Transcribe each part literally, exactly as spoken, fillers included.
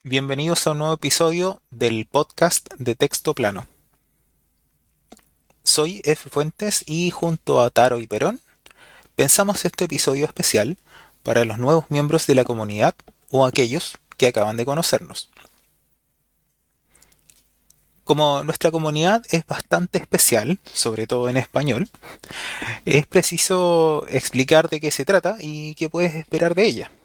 Bienvenidos a un nuevo episodio del podcast de Texto Plano. Soy F. Fuentes y junto a Taro y Perón pensamos este episodio especial para los nuevos miembros de la comunidad o aquellos que acaban de conocernos. Como nuestra comunidad es bastante especial, sobre todo en español, es preciso explicar de qué se trata y qué puedes esperar de ella.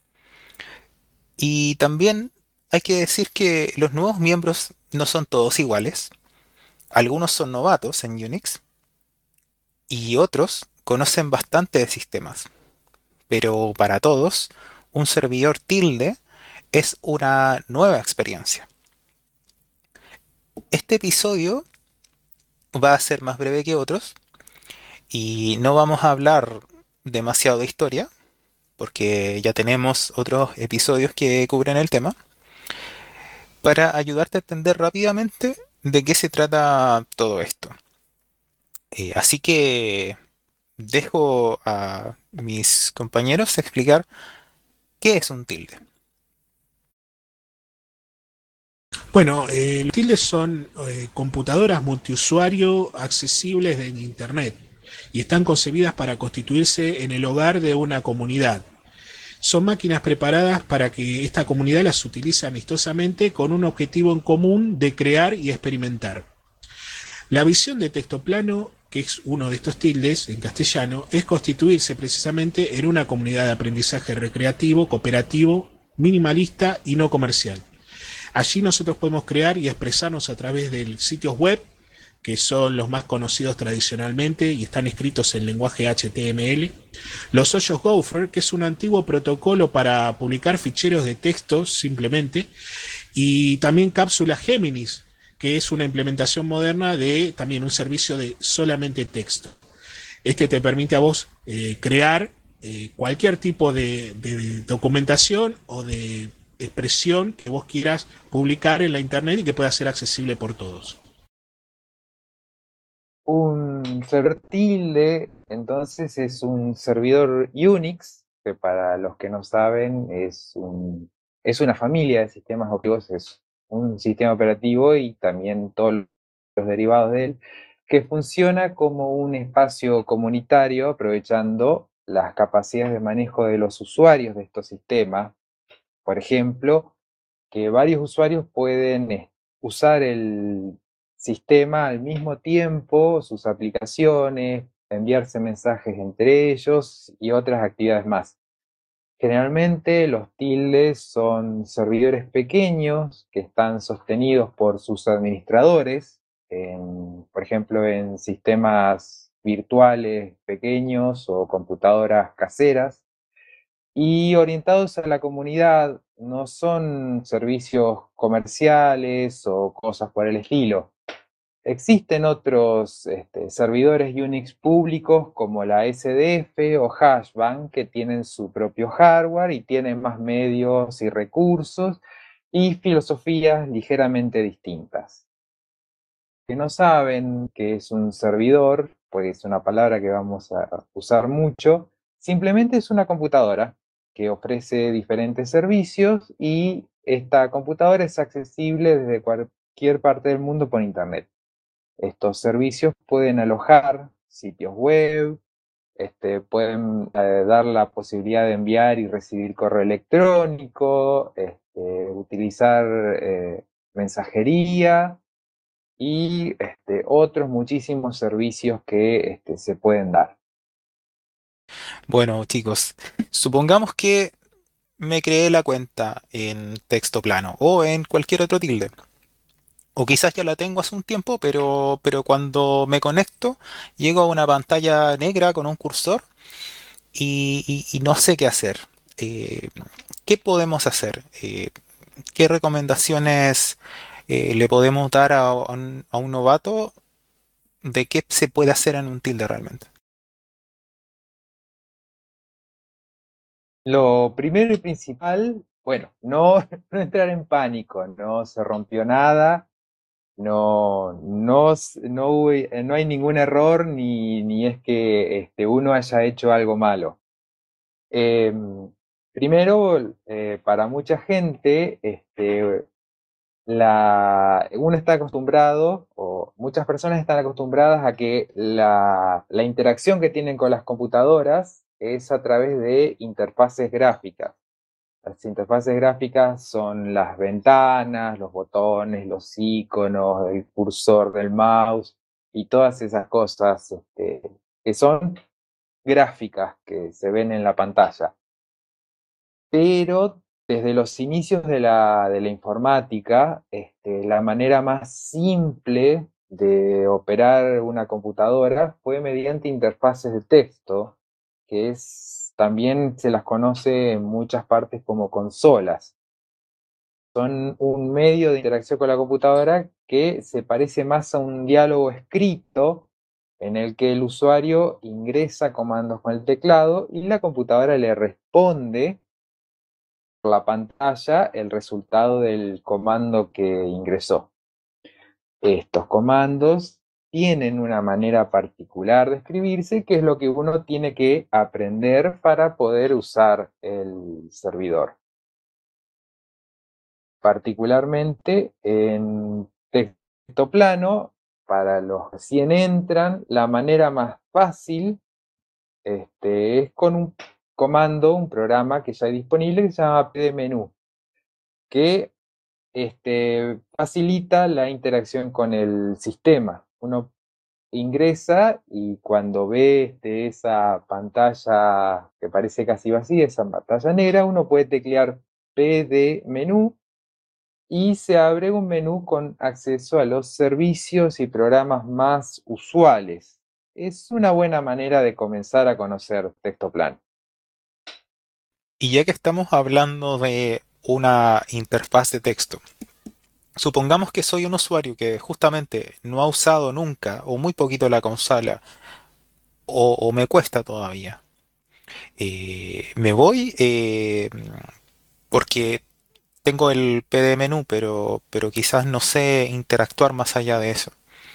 Y también hay que decir que los nuevos miembros no son todos iguales. Algunos son novatos en Unix y otros conocen bastante de sistemas, pero para todos, un servidor tilde es una nueva experiencia. Este episodio va a ser más breve que otros y no vamos a hablar demasiado de historia, porque ya tenemos otros episodios que cubren el tema, para ayudarte a entender rápidamente de qué se trata todo esto. Eh, así que dejo a mis compañeros explicar qué es un tilde. Bueno, eh, los tildes son eh, computadoras multiusuario accesibles en Internet y están concebidas para constituirse en el hogar de una comunidad. Son máquinas preparadas para que esta comunidad las utilice amistosamente con un objetivo en común de crear y experimentar. La visión de texto plano, que es uno de estos tildes en castellano, es constituirse precisamente en una comunidad de aprendizaje recreativo, cooperativo, minimalista y no comercial. Allí nosotros podemos crear y expresarnos a través de sitios web, que son los más conocidos tradicionalmente y están escritos en lenguaje H T M L. Los hoyos Gopher, que es un antiguo protocolo para publicar ficheros de texto simplemente. Y también cápsula Géminis, que es una implementación moderna de también un servicio de solamente texto. Este te permite a vos eh, crear eh, cualquier tipo de, de documentación o de expresión que vos quieras publicar en la internet y que pueda ser accesible por todos. Un servidor tilde, entonces, es un servidor Unix, que para los que no saben es, un, es una familia de sistemas operativos, es un sistema operativo y también todos los derivados de él, que funciona como un espacio comunitario aprovechando las capacidades de manejo de los usuarios de estos sistemas. Por ejemplo, que varios usuarios pueden eh, usar el sistema al mismo tiempo, sus aplicaciones, enviarse mensajes entre ellos y otras actividades más. Generalmente los tildes son servidores pequeños que están sostenidos por sus administradores, en, por ejemplo en sistemas virtuales pequeños o computadoras caseras, y orientados a la comunidad, no son servicios comerciales o cosas por el estilo. Existen otros este, servidores Unix públicos como la S D F o Hashbang, que tienen su propio hardware y tienen más medios y recursos y filosofías ligeramente distintas. Que no saben qué es un servidor, pues es una palabra que vamos a usar mucho, simplemente es una computadora que ofrece diferentes servicios y esta computadora es accesible desde cualquier parte del mundo por internet. Estos servicios pueden alojar sitios web, este, pueden eh, dar la posibilidad de enviar y recibir correo electrónico, este, utilizar eh, mensajería y este, otros muchísimos servicios que este, se pueden dar. Bueno, chicos, supongamos que me creé la cuenta en texto plano o en cualquier otro tilde. O quizás ya la tengo hace un tiempo, pero, pero cuando me conecto, llego a una pantalla negra con un cursor y, y- y no sé qué hacer. Eh, ¿Qué podemos hacer? Eh, ¿qué recomendaciones eh, le podemos dar a, a un, a un novato de qué se puede hacer en un tilde realmente? Lo primero y principal, bueno, no, no entrar en pánico, no se rompió nada, no, no, s- no, hubo- eh, no hay ningún error ni, ni es que este, uno haya hecho algo malo. Em, Primero, eh, para mucha gente, este, la, uno está acostumbrado, o muchas personas están acostumbradas a que la, la interacción que tienen con las computadoras es a través de interfaces gráficas. Las interfaces gráficas son las ventanas, los botones, los iconos, el cursor del mouse y todas esas cosas este, que son gráficas que se ven en la pantalla. Pero desde los inicios de la, de la informática, este, la manera más simple de operar una computadora fue mediante interfaces de texto, que es, también se las conoce en muchas partes como consolas. Son un medio de interacción con la computadora que se parece más a un diálogo escrito en el que el usuario ingresa comandos con el teclado y la computadora le responde por la pantalla el resultado del comando que ingresó. Estos comandos tienen una manera particular de escribirse, que es lo que uno tiene que aprender para poder usar el servidor. Particularmente en texto plano, para los que recién entran, la manera más fácil este, es con un comando, un programa que ya hay disponible que se llama pdmenú, que este, facilita la interacción con el sistema. Uno ingresa y cuando ve este, esa pantalla que parece casi vacía, esa pantalla negra, uno puede teclear pdmenú y se abre un menú con acceso a los servicios y programas más usuales. Es una buena manera de comenzar a conocer texto plano. Y ya que estamos hablando de una interfaz de texto, supongamos que soy un usuario que justamente no ha usado nunca o muy poquito la consola o, o me cuesta todavía. Eh, me voy eh, porque tengo el P D menú, pero, pero quizás no sé interactuar más allá de eso.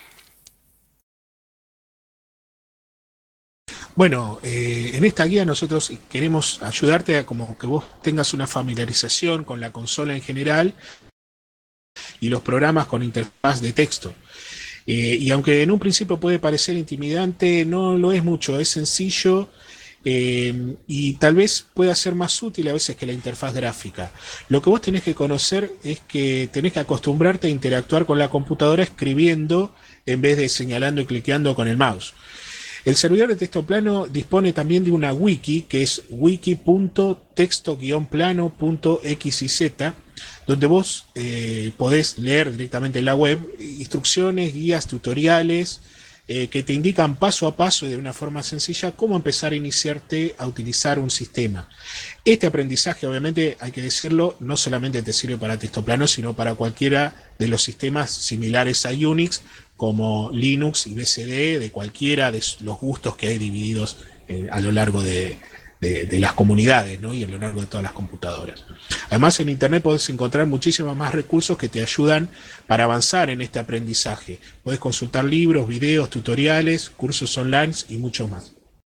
Bueno, eh, en esta guía nosotros queremos ayudarte a como que vos tengas una familiarización con la consola en general y los programas con interfaz de texto. Eh, y aunque en un principio puede parecer intimidante, no lo es mucho, es sencillo eh, y tal vez pueda ser más útil a veces que la interfaz gráfica. Lo que vos tenés que conocer es que tenés que acostumbrarte a interactuar con la computadora escribiendo en vez de señalando y cliqueando con el mouse. El servidor de texto plano dispone también de una wiki, que es wiki punto texto plano punto xyz, donde vos eh, podés leer directamente en la web instrucciones, guías, tutoriales, eh, que te indican paso a paso y de una forma sencilla cómo empezar a iniciarte a utilizar un sistema. Este aprendizaje, obviamente, hay que decirlo, no solamente te sirve para texto plano, sino para cualquiera de los sistemas similares a Unix, como Linux y B C D, de cualquiera de los gustos que hay divididos eh, a lo largo de, de, de las comunidades, ¿no? Y a lo largo de todas las computadoras. Además, en Internet podés encontrar muchísimos más recursos que te ayudan para avanzar en este aprendizaje. Podés consultar libros, videos, tutoriales, cursos online y mucho más.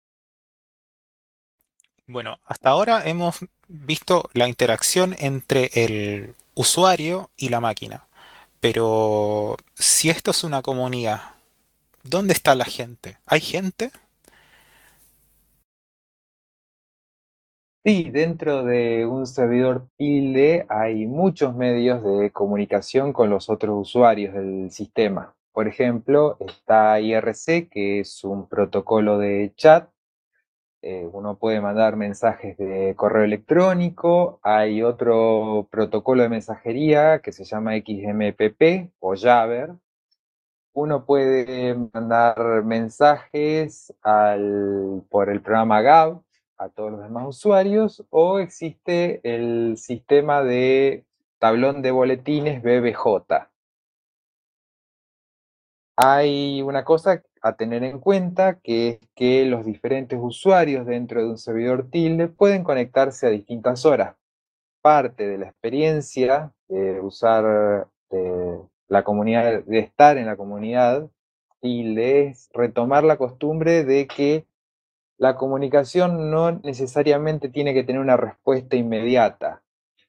Bueno, hasta ahora hemos visto la interacción entre el usuario y la máquina. Pero si esto es una comunidad, ¿dónde está la gente? ¿Hay gente? Sí, dentro de un servidor tilde hay muchos medios de comunicación con los otros usuarios del sistema. Por ejemplo, está I R C, que es un protocolo de chat. Eh, uno puede mandar mensajes de correo electrónico. Hay otro protocolo de mensajería que se llama X M P P o Jabber. Uno puede mandar mensajes al, por el programa Gab a todos los demás usuarios, o existe el sistema de tablón de boletines B B J. Hay una cosa a tener en cuenta, que es que los diferentes usuarios dentro de un servidor tilde pueden conectarse a distintas horas. Parte de la experiencia de usar eh, la comunidad, de estar en la comunidad tilde, es retomar la costumbre de que La comunicación no necesariamente tiene que tener una respuesta inmediata.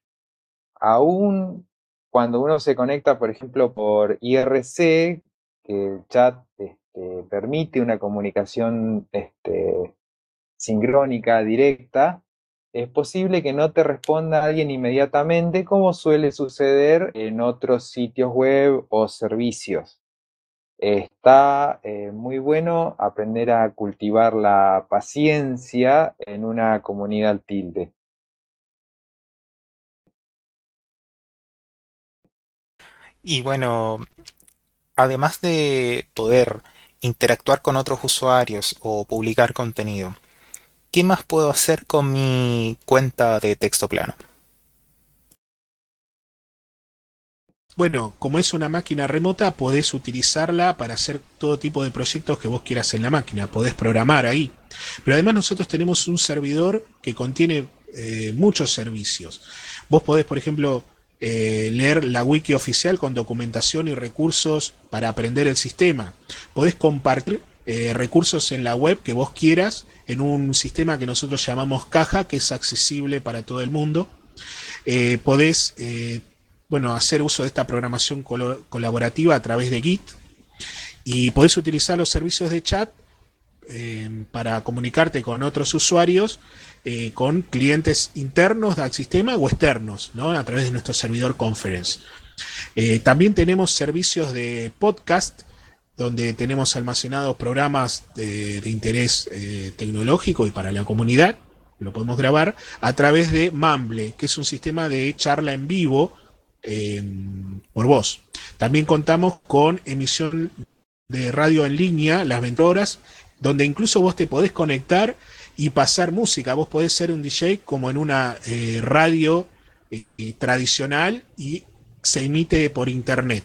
Aún cuando uno se conecta, por ejemplo, por I R C, que el chat este, permite una comunicación este, sincrónica, directa, es posible que no te responda alguien inmediatamente, como suele suceder en otros sitios web o servicios. Está eh, muy bueno aprender a cultivar la paciencia en una comunidad tilde. Y bueno, además de poder interactuar con otros usuarios o publicar contenido, ¿qué más puedo hacer con mi cuenta de texto plano? Bueno, como es una máquina remota, podés utilizarla para hacer todo tipo de proyectos que vos quieras en la máquina. Podés programar ahí. Pero además nosotros tenemos un servidor que contiene eh, muchos servicios. Vos podés, por ejemplo, eh, leer la wiki oficial con documentación y recursos para aprender el sistema. Podés compartir eh, recursos en la web que vos quieras en un sistema que nosotros llamamos caja, que es accesible para todo el mundo. Eh, podés eh, bueno, hacer uso de esta programación colo colaborativa a través de Git y podés utilizar los servicios de chat eh, para comunicarte con otros usuarios, eh, con clientes internos del sistema o externos, ¿no? A través de nuestro servidor Conference. Eh, también tenemos servicios de podcast donde tenemos almacenados programas de, de interés eh, tecnológico y para la comunidad. Lo podemos grabar a través de Mumble, que es un sistema de charla en vivo eh, por voz. También contamos con emisión de radio en línea, las veinte horas, donde incluso vos te podés conectar y pasar música. Vos podés ser un D J como en una eh, radio eh, tradicional y se emite por internet.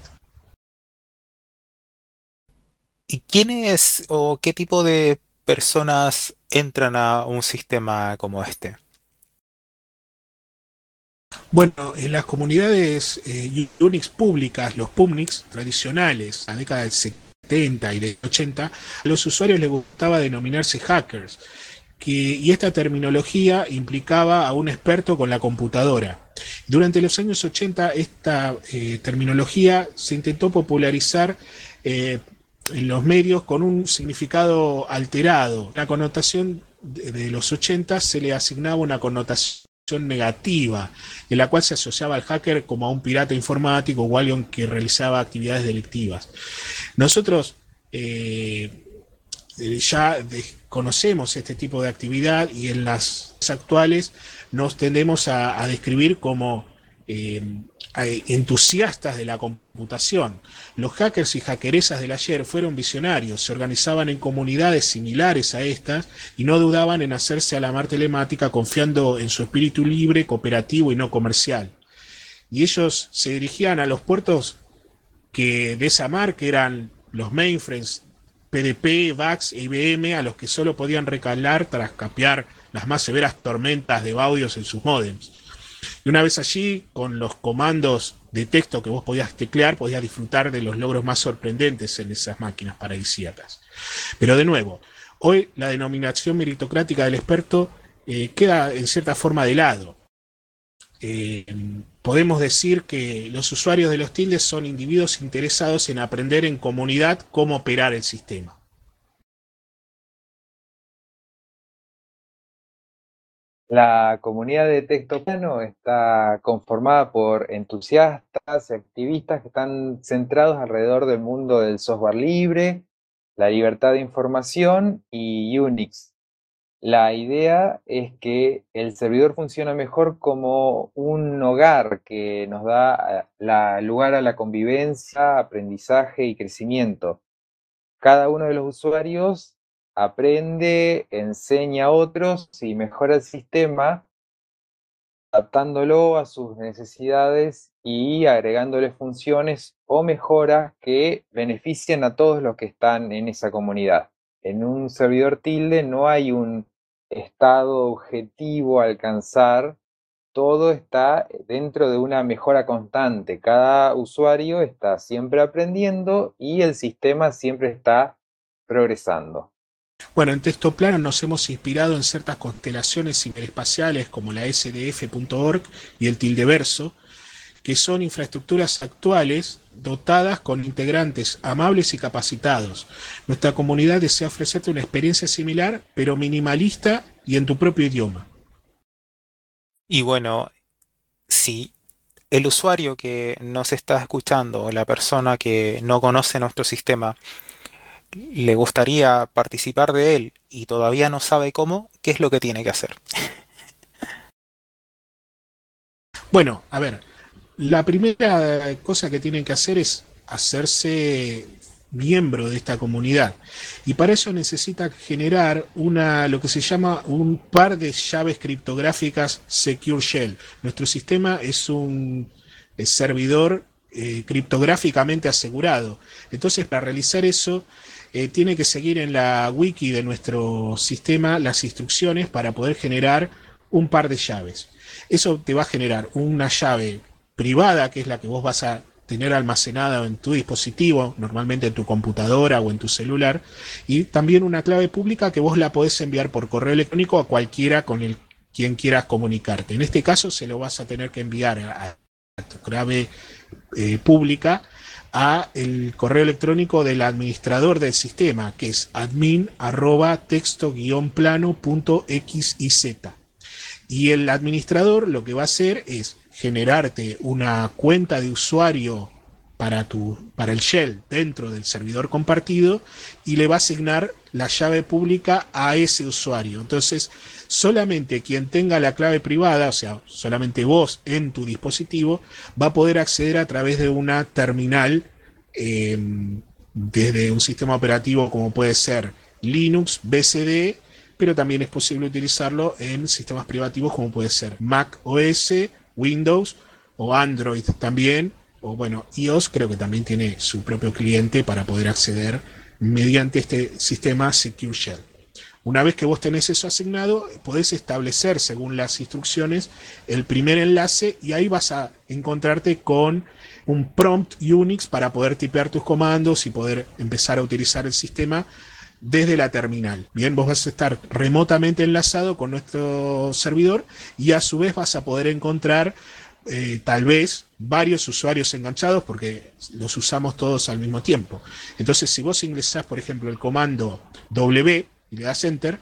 ¿Y quiénes o qué tipo de personas entran a un sistema como este? Bueno, en las comunidades eh, Unix públicas, los PUBNIX tradicionales, la década del setenta y del ochenta, a los usuarios les gustaba denominarse hackers, que, y esta terminología implicaba a un experto con la computadora. Durante los años ochenta esta eh, terminología se intentó popularizar eh, en los medios con un significado alterado. La connotación de, de los ochenta se le asignaba una connotación negativa, en la cual se asociaba al hacker como a un pirata informático o alguien que realizaba actividades delictivas. Nosotros eh, ya conocemos este tipo de actividad y en las actuales nos tendemos a, a describir como eh, entusiastas de la computación. Los hackers y hackeresas del ayer fueron visionarios, se organizaban en comunidades similares a estas y no dudaban en hacerse a la mar telemática confiando en su espíritu libre, cooperativo y no comercial. Y ellos se dirigían a los puertos que de esa mar, que eran los mainframes P D P, VAX e I B M, a los que solo podían recalar tras capear las más severas tormentas de baudios en sus módems. Y una vez allí, con los comandos de texto que vos podías teclear, podías disfrutar de los logros más sorprendentes en esas máquinas paradisíacas. Pero de nuevo, hoy la denominación meritocrática del experto eh, queda en cierta forma de lado. Eh, podemos decir que los usuarios de los tildes son individuos interesados en aprender en comunidad cómo operar el sistema. La comunidad de texto plano está conformada por entusiastas y activistas que están centrados alrededor del mundo del software libre, la libertad de información y Unix. La idea es que el servidor funciona mejor como un hogar que nos da eh, la, lugar a la convivencia, aprendizaje y crecimiento. Cada uno de los usuarios aprende, enseña a otros y mejora el sistema adaptándolo a sus necesidades y agregándole funciones o mejoras que beneficien a todos los que están en esa comunidad. En un servidor tilde no hay un estado objetivo a alcanzar, todo está dentro de una mejora constante. Cada usuario está siempre aprendiendo y el sistema siempre está progresando. Bueno, en texto plano nos hemos inspirado en ciertas constelaciones interespaciales como la S D F punto org y el Tildeverso, que son infraestructuras actuales dotadas con integrantes amables y capacitados. Nuestra comunidad desea ofrecerte una experiencia similar, pero minimalista y en tu propio idioma. Y bueno, si el usuario que nos está escuchando o la persona que no conoce nuestro sistema le gustaría participar de él y todavía no sabe cómo, ¿qué es lo que tiene que hacer? Bueno, a ver, la primera cosa que tienen que hacer es hacerse miembro de esta comunidad. Y para eso necesita generar una, lo que se llama un par de llaves criptográficas Secure Shell. Nuestro sistema es un es servidor eh, criptográficamente asegurado. Entonces, para realizar eso, eh, tiene que seguir en la wiki de nuestro sistema las instrucciones para poder generar un par de llaves. Eso te va a generar una llave privada, que es la que vos vas a tener almacenada en tu dispositivo, normalmente en tu computadora o en tu celular, y también una clave pública que vos la podés enviar por correo electrónico a cualquiera con el quien quieras comunicarte. En este caso se lo vas a tener que enviar a, a tu clave eh, pública a el correo electrónico del administrador del sistema, que es admin arroba texto guión plano punto xiz. Y el administrador lo que va a hacer es generarte una cuenta de usuario para, tu, para el shell dentro del servidor compartido y le va a asignar la llave pública a ese usuario. Entonces, solamente quien tenga la clave privada, o sea, solamente vos en tu dispositivo, va a poder acceder a través de una terminal eh, desde un sistema operativo como puede ser Linux, B C D, pero también es posible utilizarlo en sistemas privativos como puede ser Mac O S, Windows o Android también, o bueno, iOS creo que también tiene su propio cliente para poder acceder mediante este sistema Secure Shell. Una vez que vos tenés eso asignado, podés establecer según las instrucciones el primer enlace y ahí vas a encontrarte con un prompt Unix para poder tipear tus comandos y poder empezar a utilizar el sistema desde la terminal. Bien, vos vas a estar remotamente enlazado con nuestro servidor y a su vez vas a poder encontrar eh, tal vez varios usuarios enganchados porque los usamos todos al mismo tiempo. Entonces, si vos ingresás, por ejemplo, el comando W y le das Enter,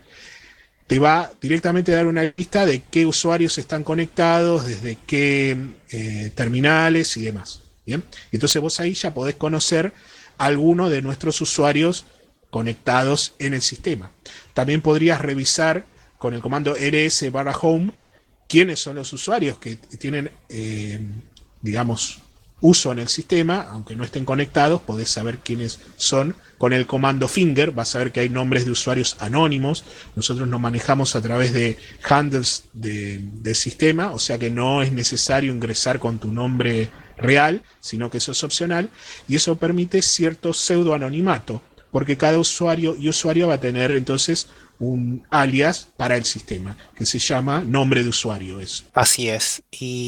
te va directamente a dar una lista de qué usuarios están conectados, desde qué eh, terminales y demás. Bien, entonces vos ahí ya podés conocer alguno de nuestros usuarios conectados en el sistema. También podrías revisar con el comando ls barra home quiénes son los usuarios que tienen, eh, digamos, uso en el sistema, aunque no estén conectados, podés saber quiénes son. Con el comando finger vas a ver que hay nombres de usuarios anónimos. Nosotros nos manejamos a través de handles de, del sistema, o sea que no es necesario ingresar con tu nombre real, sino que eso es opcional, y eso permite cierto pseudoanonimato, porque cada usuario y usuario va a tener entonces un alias para el sistema, que se llama nombre de usuario. Eso. Así es.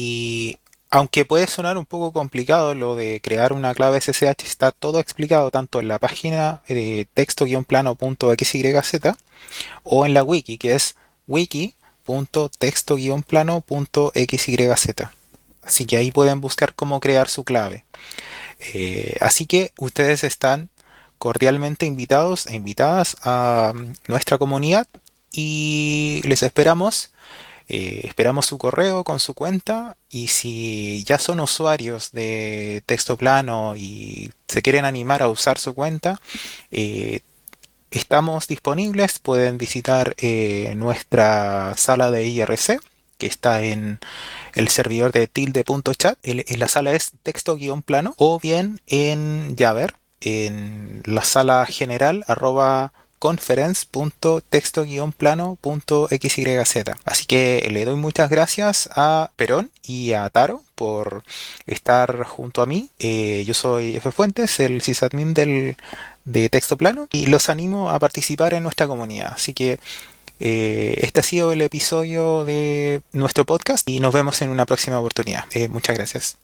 Y aunque puede sonar un poco complicado lo de crear una clave S S H, está todo explicado tanto en la página de texto-plano punto xyz o en la wiki, que es wiki punto texto-plano punto xyz. Así que ahí pueden buscar cómo crear su clave. Eh, así que ustedes están cordialmente invitados e invitadas a mm, nuestra comunidad y les esperamos. Eh, esperamos su correo con su cuenta y si ya son usuarios de texto plano y se quieren animar a usar su cuenta, eh, estamos disponibles. Pueden visitar eh, nuestra sala de I R C que está en el servidor de tilde.chat. El- en la sala es texto-plano o bien en Jabber, en la sala general arroba conference punto texto-plano punto xyz. Así que le doy muchas gracias a Perón y a Taro por estar junto a mí. Eh, yo soy F. Fuentes, el sysadmin del, de Texto Plano, y los animo a participar en nuestra comunidad. Así que eh, este ha sido el episodio de nuestro podcast y nos vemos en una próxima oportunidad. Eh, muchas gracias.